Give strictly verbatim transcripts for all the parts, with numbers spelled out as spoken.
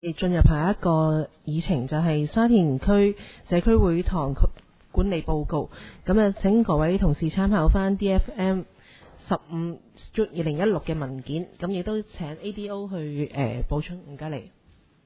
進入下一個議程，就係沙田區社區會堂管理報告。咁啊，請各位同事參考翻 D F M 十五二零一六嘅文件。咁亦都請 A D O 去誒、呃、補充。唔該你。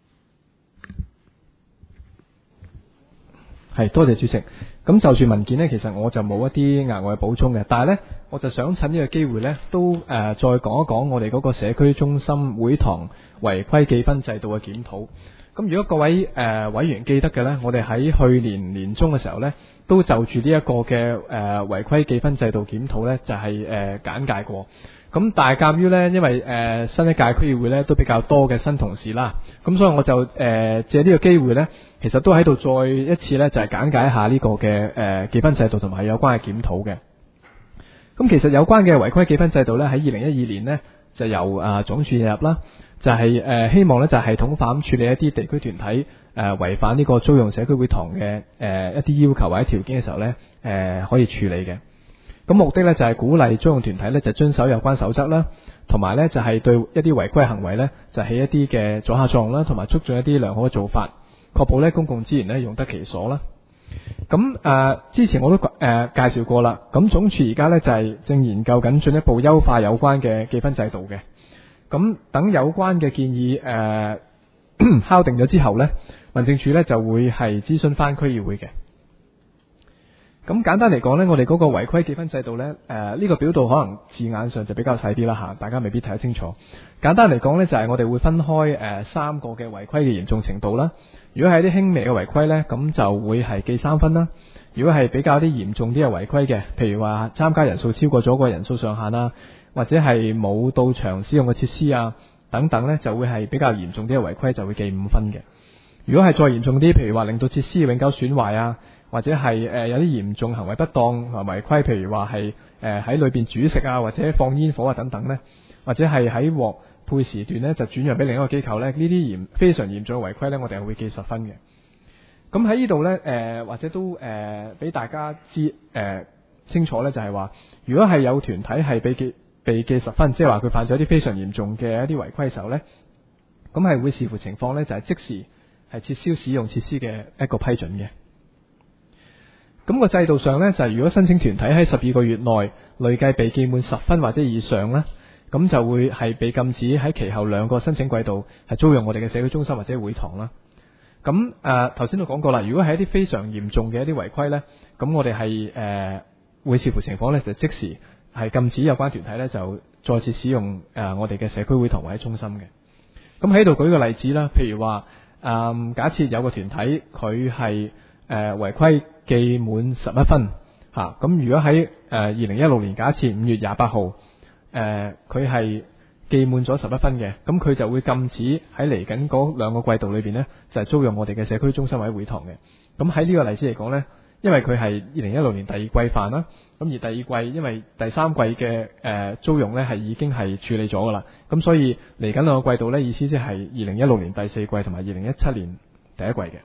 係，多謝主席。咁就住文件呢，其實我就冇一啲額外補充嘅，但係呢，我就想趁呢個機會呢，都誒、呃、再講一講我哋嗰個社區中心會堂違規記分制度嘅檢討。咁如果各位誒、呃、委員記得嘅呢，我哋喺去年年中嘅時候呢，都就住呢一個嘅誒、呃、違規記分制度檢討呢，就係、是、誒、呃、簡介過。咁但係鑑於呢，因為誒、呃、新一屆區議會呢都比較多嘅新同事啦，咁所以我就誒、呃、借呢個機會呢，其實都喺度再一次呢，就係、是、簡介一下呢個嘅誒記分制度同埋有關嘅檢討嘅。咁其實有關嘅違規記分制度呢，喺二零一二年呢，就由啊、呃、總署引入啦，就係、是、誒、呃、希望呢，就係、是、系統化咁處理一啲地區團體誒、呃、違反呢個租用社區會堂嘅誒、呃、一啲要求或者條件嘅時候呢，誒、呃、可以處理嘅。咁目的咧就係鼓勵租用團體咧就遵守有關守則啦，同埋咧就係對一啲違規行為咧就起一啲嘅阻嚇作用啦，同埋促進一啲良好嘅做法，確保咧公共資源咧用得其所啦。咁誒、呃、之前我都誒、呃、介紹過啦，咁總署而家咧就係正研究緊進一步優化有關嘅記分制度嘅。咁等有關嘅建議誒、呃、敲定咗之後咧，民政處咧就會係諮詢翻區議會嘅。咁簡單嚟講呢，我哋嗰個違規記分制度呢，誒、呃、呢、這個表度可能字眼上就比較細啲啦吓，大家未必睇得清楚。簡單嚟講呢，就係、是、我哋會分開誒、呃、三個嘅違規嘅嚴重程度啦。如果係啲輕微嘅違規呢，咁就會係記三分啦。如果係比較啲嚴重啲嘅違規嘅，譬如話參加人數超過咗個人數上限啊，或者係冇到場使用嘅設施啊等等呢，就會係比較嚴重啲嘅違規，就會記五分嘅。如果係再嚴重啲，譬如話令到設施永久損壞啊，或者係誒、呃、有啲嚴重行為不當同埋違規，譬如話係誒喺裏邊煮食啊，或者放煙火啊等等呢，或者係喺獲配時段呢就轉讓俾另一個機構呢，呢啲嚴非常嚴重嘅違規呢，我哋係會記十分嘅。咁喺呢度呢，誒、呃、或者都誒俾、呃、大家知誒、呃、清楚呢，就係、是、話如果係有團體係被記被記十分，即係話佢犯咗一啲非常嚴重嘅一啲違規時候呢，咁係會視乎情況呢，就係、是、即時係撤銷使用設施嘅一個批准嘅。咁個制度上呢，就係如果申請團體喺十二個月內累計被記滿十分或者以上呢，咁就會係被禁止喺其後兩個申請季度係租用我哋嘅社區中心或者會堂啦。咁誒頭先都講過啦，如果係一啲非常嚴重嘅一啲違規呢，咁我哋係誒會視乎情況呢，就即時係禁止有關團體呢，就再次使用誒、呃、我哋嘅社區會堂或者中心嘅。咁喺度舉個例子啦，譬如話誒、呃、假設有個團體佢係誒違規記滿十一分吓，咁、啊、如果喺誒二零一六年假設五月廿八號誒佢係記滿咗十一分嘅，咁佢就會禁止喺嚟緊嗰兩個季度裏邊呢，就係、是、租用我哋嘅社區中心或者會堂嘅。咁喺呢個例子嚟講呢，因為佢係二零一六年第二季犯啦，咁而第二季因為第三季嘅誒、呃、租用呢係已經係處理咗噶啦，咁所以嚟緊兩個季度呢，意思即係二零一六年第四季同埋二零一七年第一季嘅。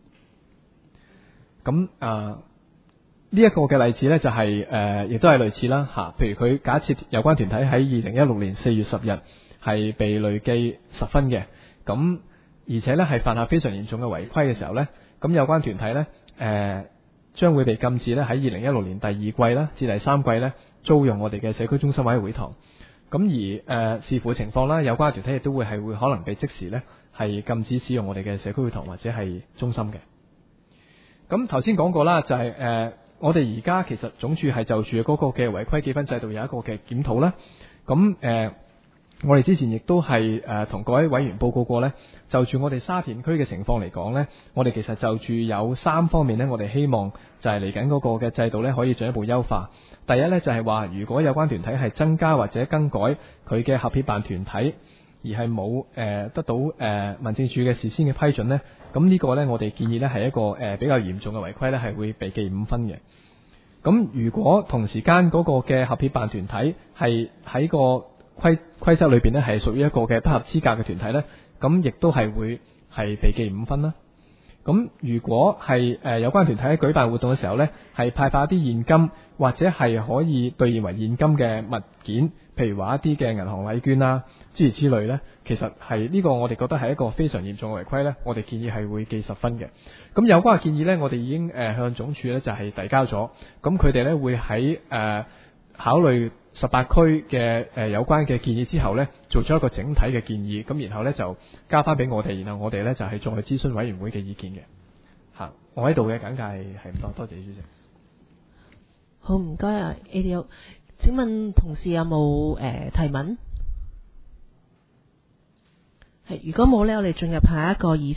咁啊呢一個嘅例子呢，就係、是、誒，亦、呃、都係類似啦吓、啊。譬如佢假設有關團體喺二零一六年四月十日係被累記十分嘅，咁而且呢係犯下非常嚴重嘅違規嘅時候呢，咁有關團體呢誒將會被禁止呢喺二零一六年第二季啦至第三季呢租用我哋嘅社區中心或者會堂。咁而誒、呃、視乎情況啦，有關團體亦都會係會可能被即時呢係禁止使用我哋嘅社區會堂或者係中心嘅。咁頭先講過啦，就係、是、誒、呃，我哋而家其實總署係就住嗰個嘅違規記分制度有一個嘅檢討啦。咁誒、呃，我哋之前亦都係誒同各位委員報告過呢，就住我哋沙田區嘅情況嚟講呢，我哋其實就住有三方面呢，我哋希望就係嚟緊嗰個嘅制度呢可以進一步優化。第一呢，就係、是、話，如果有關團體係增加或者更改佢嘅合協辦團體，而係冇誒得到誒、呃、民政處嘅事先嘅批准呢，咁呢個呢，我哋建議呢係一個誒、呃、比較嚴重嘅違規呢，係會被記五分嘅。咁如果同時間嗰個嘅合協辦團體係喺個規規則裏邊呢，係屬於一個嘅不合資格嘅團體呢，咁亦都係會係被記五分啦。 咁如果係誒、呃、有關團體喺舉辦活動嘅時候呢，係派發一啲現金或者係可以兌現為現金嘅物件，譬如話一啲嘅銀行禮券啦，諸如此類呢，其實係呢個我哋覺得係一個非常嚴重嘅違規呢，我哋建議係會記十分嘅。咁有關嘅建議呢，我哋已經誒、呃、向總署呢就係遞交咗，咁佢哋呢會喺誒、呃、考慮十八區嘅誒有關嘅建議之後呢，做咗一個整體嘅建議，咁然後呢就交翻俾我哋，然後我哋呢就係、是、再去諮詢委員會嘅意見嘅。嚇，我喺度嘅簡介係唔多，多謝主席。 好，唔該啊 A D O。請問同事有冇誒、呃、提問？係，如果冇呢，我哋進入下一個議